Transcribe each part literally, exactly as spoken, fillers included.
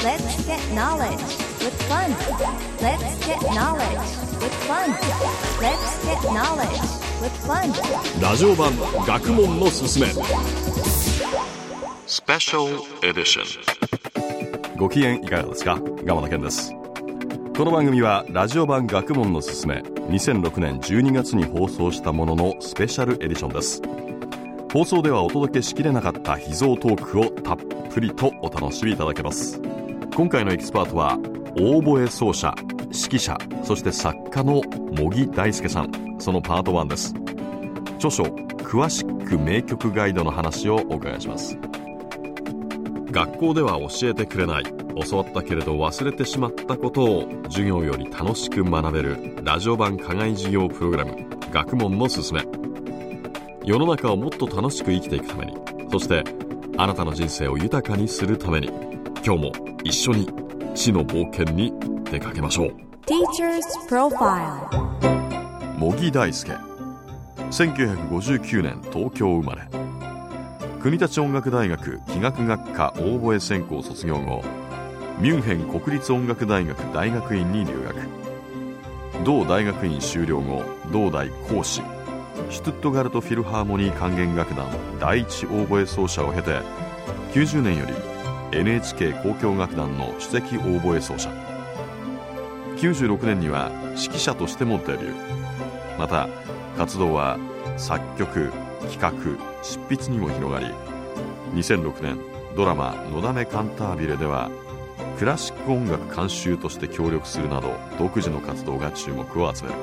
Let's get knowledge with fun. Let's get knowledge with fun. Let's get knowledge with fun. ラジオ版学問のすすめスペシャルエディション。ご機嫌いかがですか。鎌田健です。この番組はラジオ版学問のすすめにせんろくねんじゅうにがつに放送したもののスペシャルエディションです。放送ではお届けしきれなかった秘蔵トークをたっぷりとお楽しみいただけます。今回のエキスパートはオーボエ奏者、指揮者、そして作家の茂木大輔さん。そのパートワンです。著書クラシック名曲ガイドの話をお伺いします。学校では教えてくれない、教わったけれど忘れてしまったことを授業より楽しく学べるラジオ版課外授業プログラム、学問のすすめ。世の中をもっと楽しく生きていくために、そしてあなたの人生を豊かにするために、今日も一緒に知の冒険に出かけましょう。 Teacher's Profile。 茂木大輔、せんきゅうひゃくごじゅうきゅうねん東京生まれ。国立音楽大学器楽学科オーボエ専攻卒業後、ミュンヘン国立音楽大学大学院に留学。同大学院修了後、同大講師、シュトゥットガルトフィルハーモニー管弦楽団第一オーボエ奏者を経て、きゅうじゅうねんより エヌエイチケー 交響楽団の首席オーボエ奏者、きゅうじゅうろくねんには指揮者としてもデビュー。また活動は作曲、企画、執筆にも広がり、にせんろくねんドラマのだめカンタービレではクラシック音楽監修として協力するなど、独自の活動が注目を集める。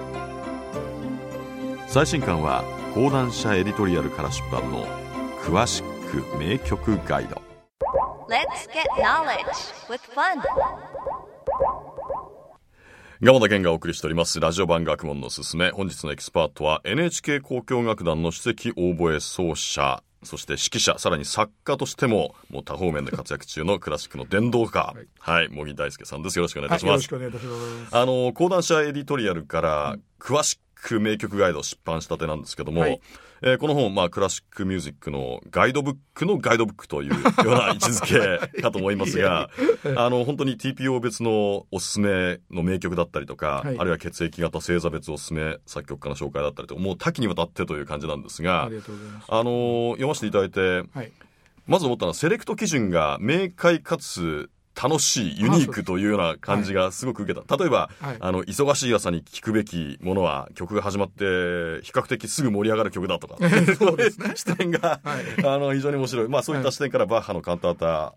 最新刊は講談社エディトリアルから出版のクラシック名曲ガイド。 Let's get knowledge with fun。 鎌田健がお送りしておりますラジオ版学問のすすめ。本日のエキスパートは エヌエイチケー 交響楽団の首席オーボエ奏者、そして指揮者、さらに作家としてももう多方面で活躍中のクラシックの伝道家、はい、茂木大輔さんです。よろしくお願いいたします。 はい、よろしくお願いいたします。 あの講談社エディトリアルからクラシック名曲ガイドを出版したてなんですけども、はい、えー、この本、まあ、クラシックミュージックのガイドブックのガイドブックというような位置づけかと思いますがあの本当に ティーピーオー 別のおすすめの名曲だったりとか、はい、あるいは血液型星座別おすすめ作曲家の紹介だったりとか、もう多岐にわたってという感じなんですが、 ありがとうございます。 あの読ませていただいて、はい、まず思ったのはセレクト基準が明快かつ楽しい、ユニークというような感じがすごく受けた。例えば、はい、あの忙しい朝に聴くべきものは曲が始まって比較的すぐ盛り上がる曲だとかそうですね、視点が、はい、あの非常に面白い。まあそういった視点からバッハのカンタータ、はい、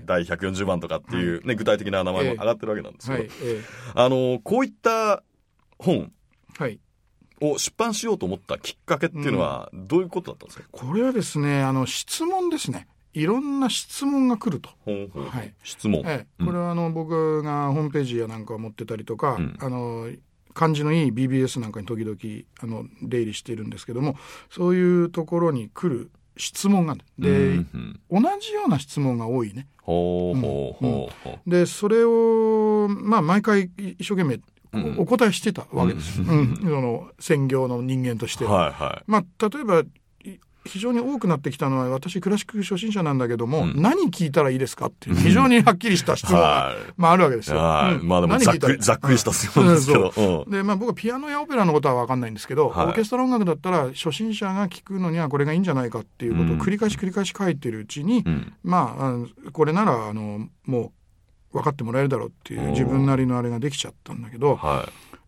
だいひゃくよんじゅうばんとかっていう、ね、はい、具体的な名前も上がってるわけなんですけど、はい、あのこういった本、はい、を出版しようと思ったきっかけっていうのはどういうことだったんですか。 うん、これはですね、あの質問ですね。いろんな質問が来ると。 ほうほう、はい、質問、 ええ、これはあの、うん、僕がホームページやなんかを持ってたりとか、うん、あの感じのいい ビービーエス なんかに時々あの出入りしているんですけども、そういうところに来る質問があるで、うんうん、同じような質問が多いね。 ほうほうほうほう、 うん、でそれを、まあ、毎回一生懸命お答えしてたわけです、うんうん、その専業の人間としては、はいはい、まあ、例えば非常に多くなってきたのは、私クラシック初心者なんだけども、うん、何聞いたらいいですかっていう非常にはっきりした質問が、まあ、あるわけですよ、 はい、うん、まあでもざっくり、ざっくりした質問ですけど、 うん、で、まあ、僕はピアノやオペラのことは分かんないんですけど、はい、オーケストラ音楽だったら初心者が聞くのにはこれがいいんじゃないかっていうことを繰り返し繰り返し書いてるうちに、うん、まあ、あのこれならあのもう分かってもらえるだろうっていう自分なりのあれができちゃったんだけど、はい、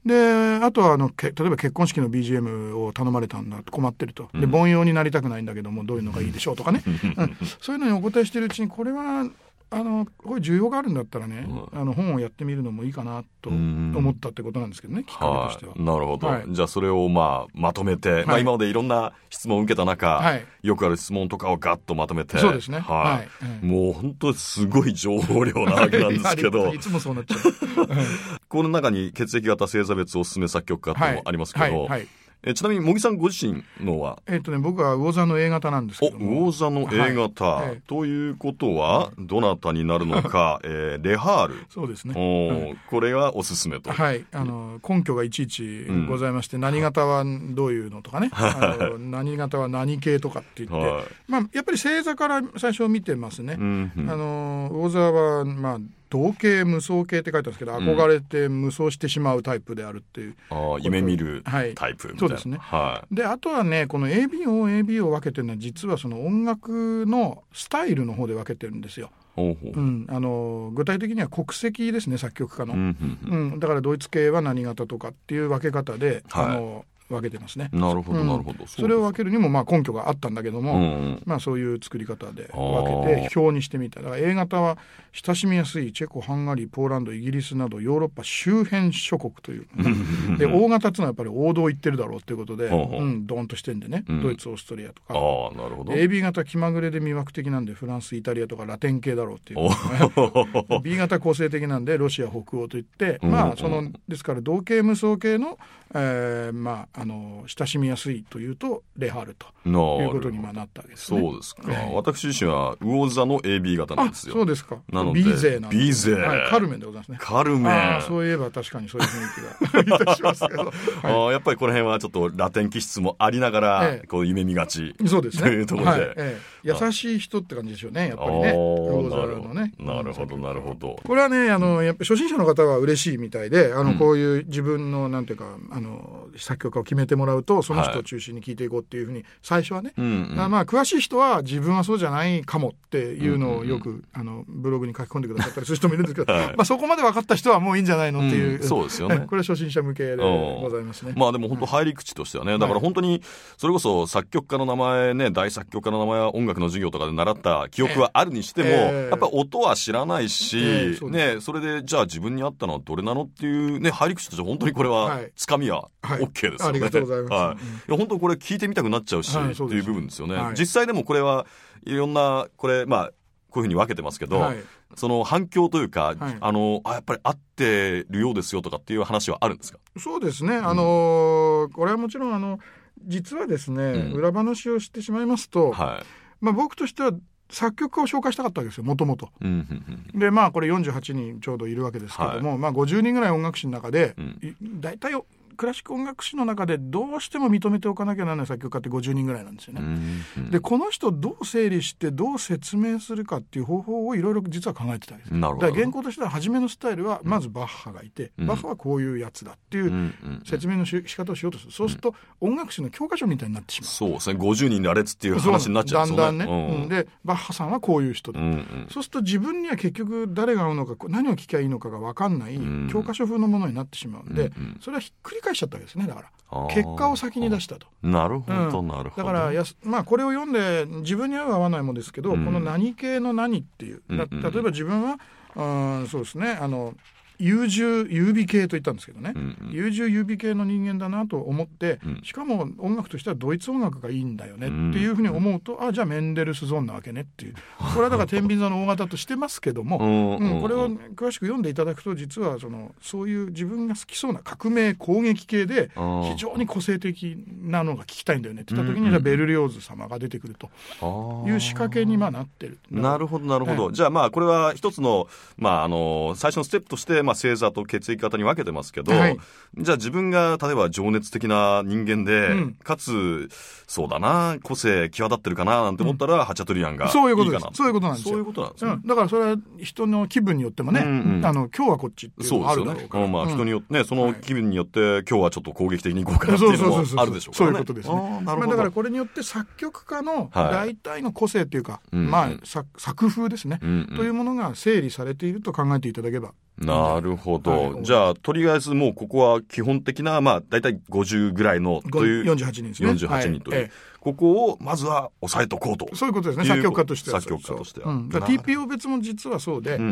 であとはあのけ例えば結婚式の ビージーエム を頼まれたんだ、困ってると、で凡庸になりたくないんだけどもどういうのがいいでしょうとかね、うん、そういうのにお答えしてるうちに、これはあのこういう需要があるんだったらね、うん、あの本をやってみるのもいいかなと思ったってことなんですけどね、きっかけとしては、はい、 なるほど、はい、じゃあそれをまあまとめて、はい、まあ、今までいろんな質問を受けた中、はい、よくある質問とかをガッとまとめて、 そうですね、はい、 はい、もう本当にすごい情報量なわけなんですけどいつもそうなっちゃうこの中に血液型星座別おすすめ作曲家っていうのもありますけど、はいはいはい、えちなみに茂木さんご自身のは、 えーとね、僕は魚座の A 型なんですけども、 お魚座の A 型、はい、ということはどなたになるのか、えー、レハール、 そうですね、 お、はい、これがおすすめと、 はい、あの根拠がいちいちございまして、うん、何型はどういうのとかねあの何型は何系とかって言って、はい、まあ、やっぱり星座から最初見てますね、うんうん、あの魚座はまあ同型無双系って書いてあるんですけど、憧れて無双してしまうタイプであるっていう、 うん、あ夢見るタイプみたいな、はい、そうですね、はい、であとはねこの エービーオーエービー を分けてるのは実はその音楽のスタイルの方で分けてるんですよ。ほうほう、うん、あの具体的には国籍ですね、作曲家の、うんうんうんうん、だからドイツ系は何型とかっていう分け方で、はい、あの分けてますね。 なるほど、うん、なるほど。 そ, それを分けるにもまあ根拠があったんだけども、うん、まあ、そういう作り方で分けて表にしてみた。だから A 型は親しみやすいチェコ、ハンガリー、ポーランド、イギリスなどヨーロッパ周辺諸国というで O 型っていうのはやっぱり王道行ってるだろうということで、うん、ドーンとしてんでね、うん、ドイツ、オーストリアとか。あ、なるほど。 エービー 型気まぐれで魅惑的なんでフランス、イタリアとかラテン系だろうっていう、B 型個性的なんでロシア、北欧といって、うん、まあそのですから同系無双系の、えー、まああの親しみやすいというとレハールということになったわけですね。 そうですか、はい、私自身は魚座の エービー 型なんですよ。 あ、そうですか。 なので B 勢なんです、ね、 B 勢、 はい、カルメンでございますね。 カルメン、 あ、そういえば確かにそういう雰囲気がいたしますけど、はい、 あ、やっぱりこの辺はちょっとラテン気質もありながら、ええ、こう夢見がち、 そうですね、 というところで、 はい、ええ、優しい人って感じですよね、やっぱりね、魚座のね。 なるほどなるほど。 これはね、あのやっぱ初心者の方は嬉しいみたいで、あの、うん、こういう自分のなんていうかあの作曲家を決めてもらうとその人を中心に聴いていこうっていうふうに最初はね、はい、うんうん、まあ詳しい人は自分はそうじゃないかもっていうのをよく、うんうん、あのブログに書き込んでくださったりする人もいるんですけど、はい、まあ、そこまで分かった人はもういいんじゃないのっていう、 うん、そうですよね。 これは初心者向けでございますね。 まあでも本当入り口としてはね、だから本当にそれこそ作曲家の名前ね、大作曲家の名前は音楽の授業とかで習った記憶はあるにしても、えー、やっぱ音は知らないし、えー、ね、それでじゃあ自分に合ったのはどれなのっていうね、入り口として本当にこれはつかみは OK ですよね。はいはい、ありがとうございます。はい、いや本当これ聞いてみたくなっちゃうし、はい、っていう部分ですよね。はい、実際でもこれはいろんなこれまあこういうふうに分けてますけど、はい、その反響というか、はい、あのあやっぱり合ってるようですよとかっていう話はあるんですか？ そうですね、あのー、これはもちろんあの実はですね、うん、裏話をしてしまいますと、はい、まあ、僕としては作曲家を紹介したかったわけですよ、もともと。でまあこれよんじゅうはちにんちょうどいるわけですけども、はい、まあ、ごじゅうにんぐらい音楽史の中で、うん、だいたいクラシック音楽史の中でどうしても認めておかなきゃならない作曲家ってごじゅうにんぐらいなんですよね。でこの人をどう整理してどう説明するかっていう方法をいろいろ実は考えてたわけです。だから原稿としては初めのスタイルはまずバッハがいて、うん、バッハはこういうやつだっていう説明のし仕方をしようとする。そうすると音楽史の教科書みたいになってしまう。 そうですね、ごじゅうにんであれっつっていう話になっちゃうんですよね。 だんだんね、うん、でバッハさんはこういう人だ、うんうん、そうすると自分には結局誰が合うのか何を聞きゃいいのかが分かんない教科書風のものになってしまうんで、うんうん、それはひっくり返しちゃったわけですね。だから結果を先に出したと。 なるほど、うん、なるほど。 だからやす、まあ、これを読んで自分に合う合わないもですけど、うん、この何系の何っていう、うんうん、例えば自分は、うん、そうですね、あの優柔優美系と言ったんですけどね、うんうん、優柔優美系の人間だなと思って、うん、しかも音楽としてはドイツ音楽がいいんだよねっていうふうに思うと、うん、あじゃあメンデルスゾーンなわけねっていう、これはだから天秤座の大型としてますけども、うん、これを詳しく読んでいただくと実はそのそういう自分が好きそうな革命攻撃系で非常に個性的なのが聞きたいんだよねって言った時に、じゃあベルリオーズ様が出てくるという仕掛けにまあなってる。 なるほどなるほど、はい、じゃあまあこれは一つの、まあ、あの最初のステップとして、まあ、星座と血液型に分けてますけど、はい、じゃあ自分が例えば情熱的な人間で、うん、かつそうだな個性際立ってるかななんて思ったら、うん、ハチャトゥリアンがいいかな。 そういうことです。そういうことなんですよ。 そういうことなんですね、うん、 だからそれは人の気分によってもね、うんうん、あの今日はこっちっていうのがあるだろうから。そうですよね、まあ、人によってねその気分によって、はい、今日はちょっと攻撃的にいこうかなっていうのもあるでしょうからね。そういうことですね。まあ、だからこれによって作曲家の大体の個性っていうか、はい、まあ、作, 作風ですね、うんうん、というものが整理されていると考えていただければ。 なるほど、はい、じゃあとりあえずもうここは基本的なまあだいたいごじゅうぐらいのというよんじゅうはちにんですね。 よんじゅうはちにんという、はい、ここをまずは抑えとこうと。 そういうことですね、作曲家としては。 作曲家としては、 うん、だから ティーピーオー 別も実はそうで、うんうんうん、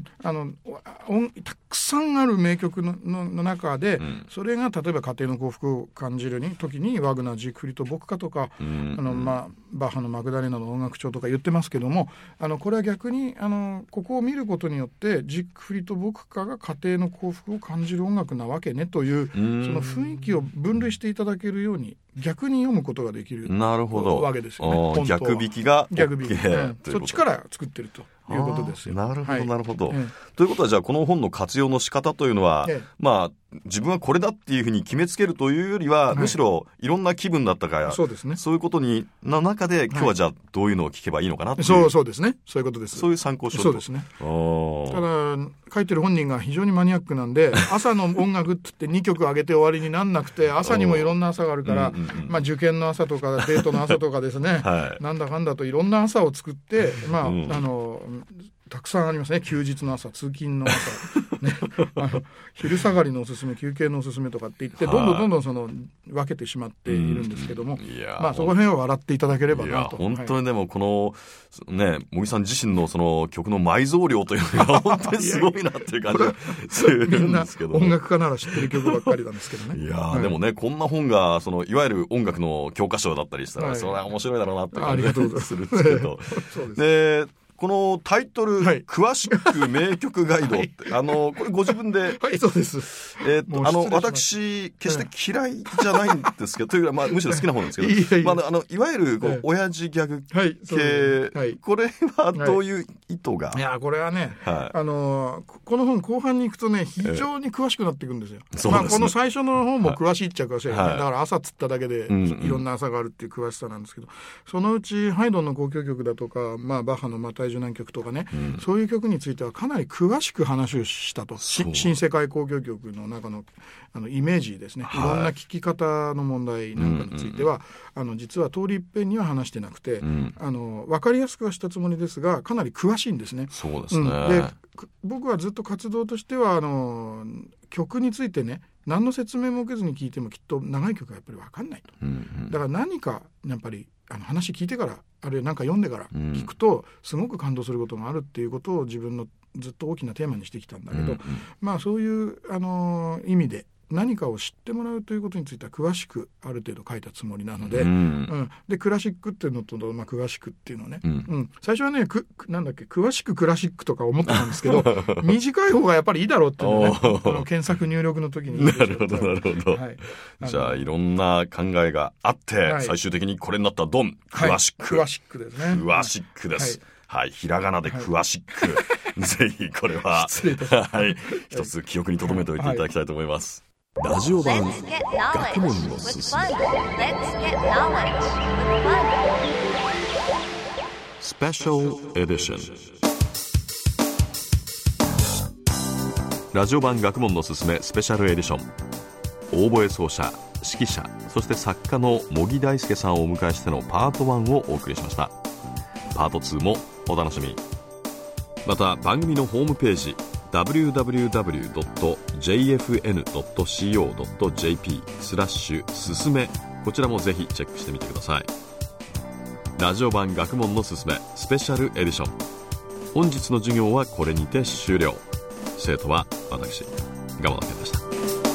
あのたくさんある名曲 の, の, の中で、うん、それが例えば家庭の幸福を感じるに時にワグナー、ジークフリート・ボクカとか、うんうん、あのまあ、バッハのマグダレナの音楽帳とか言ってますけども、あのこれは逆にあのここを見ることによってジークフリート・ボクカが家庭の幸福を感じる音楽なわけねという、その雰囲気を分類していただけるように逆に読むことができるなるほどわけですよね。 逆引きが OK、 逆引き、うん、そっちから作ってるということですよ。 なるほどなるほど、はい、 ええ、 ということはじゃあこの本の活用の仕方というのは、ええ、まあ自分はこれだっていうふうに決めつけるというよりは、はい、むしろいろんな気分だったから、 そうですね、 そういうことにの中で今日はじゃあどういうのを聞けばいいのかなっていう、 そうそうですね、そういうことです。 そういう参考書と。 そうですね。ただ書いてる本人が非常にマニアックなんで朝の音楽って言ってにきょく上げて終わりになんなくて、朝にもいろんな朝があるから、うんうんうん、まあ、受験の朝とかデートの朝とかですね、はい、なんだかんだといろんな朝を作って、まあ、うん、あのたくさんありますね。休日の朝、通勤の朝、ね、あの昼下がりのおすすめ、休憩のおすすめとかって言ってどんどんどんどんその分けてしまっているんですけども、まあ、そこら辺は笑っていただければなと。 いや本当にでもこの、ね、茂木さん自身のその曲の埋蔵量というのが本当にすごいなっていう感じがするんですけど、 みんな音楽家なら知ってる曲ばっかりなんですけどね。 いや、 はい、 でもね、こんな本がそのいわゆる音楽の教科書だったりしたら、はい、それは面白いだろうなって感じがするんですけどそうです。でこのタイトル、はい、詳しく名曲ガイドって、はい、あのこれご自分で、 はい、そうです。 えー、っとあの私決して嫌いじゃないんですけど、というか、まあ、むしろ好きな方なんですけど、いやいや、まあ、あのいわゆるこう、はい、親父ギャグ系、はい、これはどういう意図が、はい、 いやこれはね、はい、あのこの本後半に行くとね非常に詳しくなっていくんですよ。えーまあ、この最初の本も詳しいっちゃ詳しい、はい、だから朝つっただけで、はい、いろんな朝があるっていう詳しさなんですけど、そのうちハイドンの交響曲だとか、まあ、バッハのマタイ受難曲とかね、うん、そういう曲についてはかなり詳しく話をしたと。新世界交響曲の中 の, あのイメージですね、はい、いろんな聴き方の問題なんかについては、うんうん、あの実は通り一遍には話してなくて、うん、あの分かりやすくはしたつもりですがかなり詳しいんですね。 そうですね、 うん、で僕はずっと活動としてはあの曲についてね何の説明も受けずに聴いてもきっと長い曲はやっぱり分かんないと、うんうん、だから何かやっぱりあの話聞いてからあるいは何か読んでから聞くとすごく感動することがあるっていうことを自分のずっと大きなテーマにしてきたんだけど、うんうん、まあそういう、あのー、意味で何かを知ってもらうということについては詳しくある程度書いたつもりなので、うんうん、でクラシックっていうのと、まあ、詳しくっていうのね、うんうん、最初はねくなんだっけ詳しくクラシックとか思ってたんですけど短い方がやっぱりいいだろうっていうのねこの検索入力の時になるほどなるほど、はい、じゃあいろんな考えがあって、はい、最終的にこれになったドン詳しく、 はい、詳しくですね詳しくです、はいはい、ひらがなで詳しく、はい、ぜひこれは、はい、一つ記憶に留めておいていただきたいと思います、はい、ラジオ版学問のすすめスペシャルエディション。ラジオ版学問のすすめスペシャルエディション、オーボエ奏者、指揮者、そして作家の茂木大輔さんをお迎えしてのパートワンをお送りしました。パートツーもお楽しみに。また番組のホームページ ダブリューダブリューダブリュードットジェイエフエヌドットシーオードットジェーピー スラッシュすすめ、こちらもぜひチェックしてみてください。ラジオ版学問のすすめスペシャルエディション、本日の授業はこれにて終了。生徒は私、蒲野健でした。